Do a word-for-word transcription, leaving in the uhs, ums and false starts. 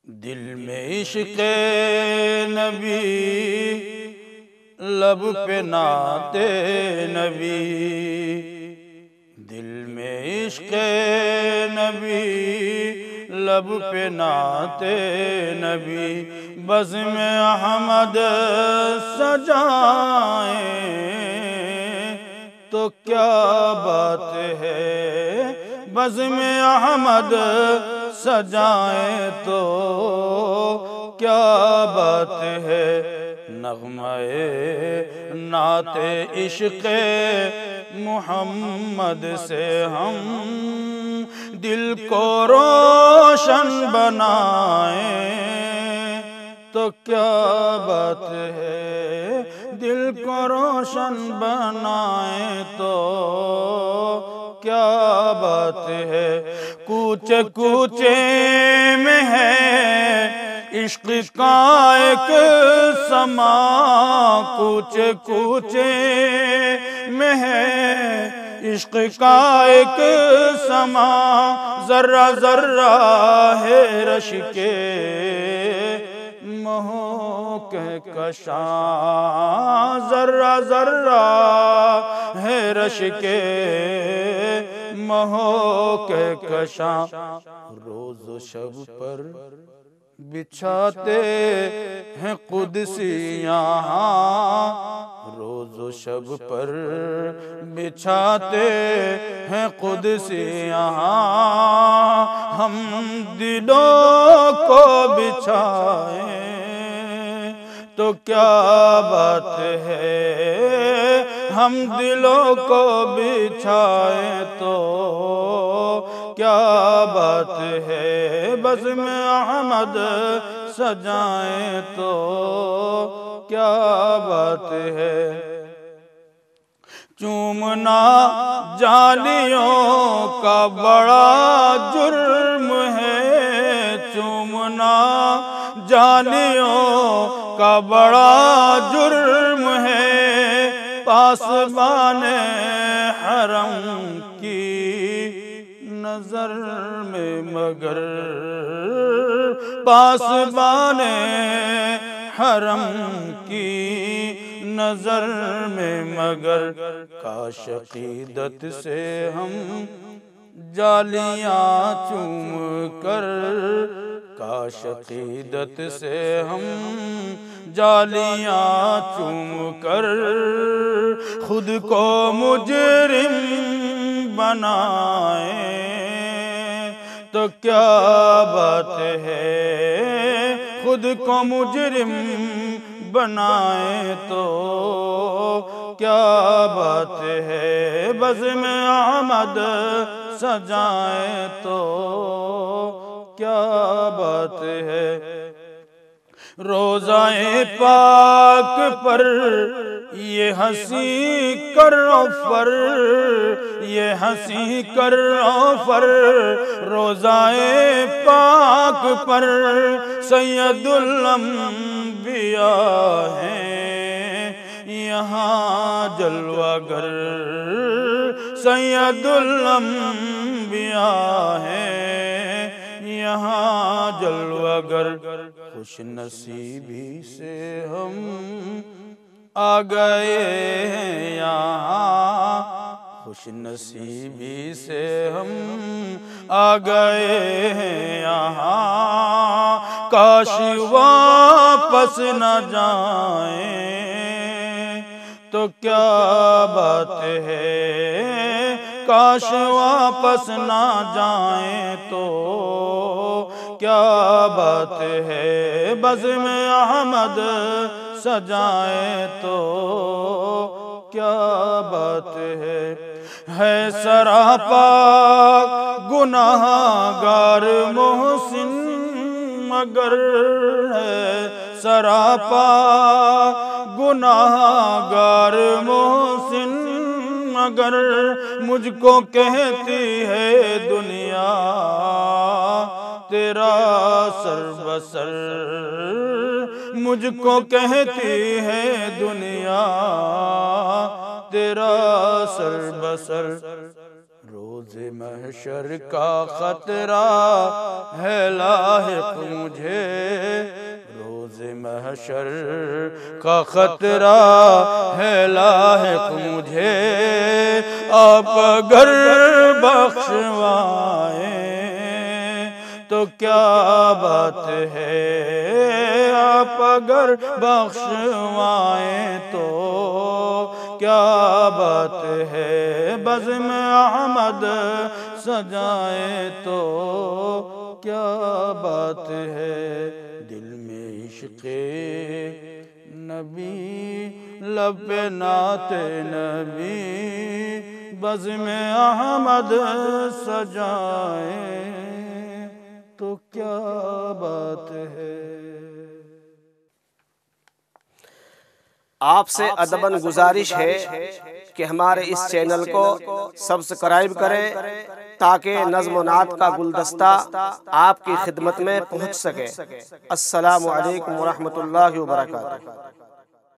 दिल में इश्क़ नबी, लब पे नाते नबी। दिल में इश्क़ नबी, लब पे नाते नबी। बज़्म अहमद सजाएं तो क्या बात है, बज़्म अहमद सजाएं तो क्या बात है। नग़्मा-ए नाते इश्क़ मुहम्मद से हम दिल को रोशन बनाएं तो क्या बात है, दिल को रोशन बनाएं तो क्या बात है। कूचे कूचे में है इश्क़ का एक समा, कूचे कूचे में है इश्क़ का एक समा। ज़र्रा ज़र्रा है रश के मोह के कशां, ज़र्रा ज़र्रा है रश के मोह के कशां। रोज़ शब पर बिछाते हैं क़ुदसी यहाँ, रोज़ शब पर बिछाते हैं क़ुदसी यहाँ। हम दिलों को बिछाएं तो क्या बात है, हम दिलों को बिछाएं तो क्या बात है। बज़्म अहमद सजाएं तो क्या बात है। चूमना जालियों का बड़ा जुर्म है, चूमना जालियों का बड़ा जुर्म है। पासबाने हरम की नजर में मगर, पासबाने हरम की नजर में मगर। काश अक़ीदत से हम जालियां चूम कर, काश अक़ीदत से हम जालियां चूम कर खुद को मुजरिम बनाएं तो क्या बात है। खुद को मुजरिम बनाएं तो क्या बात है। बज़्म अहमद सजाएं तो क्या बात है। रोज़ाए पाक पर ये हंसी करो फर, ये हंसी करो फर। रोज़ाए पाक पर सैयदुल अंबिया हैं यहाँ जलवागर, सैयदुल अंबिया हैं यहाँ जलवागर। खुश नसीबी से हम आ गए हैं यहाँ, खुश नसीबी से हम आ गए हैं यहाँ। काश वापस न जाएं तो क्या बात है, काश वापस ना जाएं तो क्या बात है। बज़्म अहमद सजाएं तो क्या बात है। है सरापा गुनाहगार मोहसिन मगर, है सरापा गुनाहगार मोहसिन मगर। मुझको कहती है दुनिया तेरा सर बसर, मुझको कहती है दुनिया तेरा सर बसर। रोज़ रोज़े महशर का खतरा है लाहिक मुझे, रोज़े महशर का खतरा है लाहिक मुझे। आप अगर बख्शवाएं तो क्या बात है, आप अगर बख्शवाएं तो क्या बात है। बज़्म अहमद सजाए तो क्या बात है। दिल में इश्क़े नबी लब पे नाते नबी, बज़्म अहमद सजाए तो क्या बात है। आपसे अदबन गुजारिश है कि हमारे इस चैनल को सब्सक्राइब करें ताकि नज़्म व नात का गुलदस्ता आपकी खिदमत में पहुंच सके। अस्सलामु अलैकुम व रहमतुल्लाहि व बरकातुहू।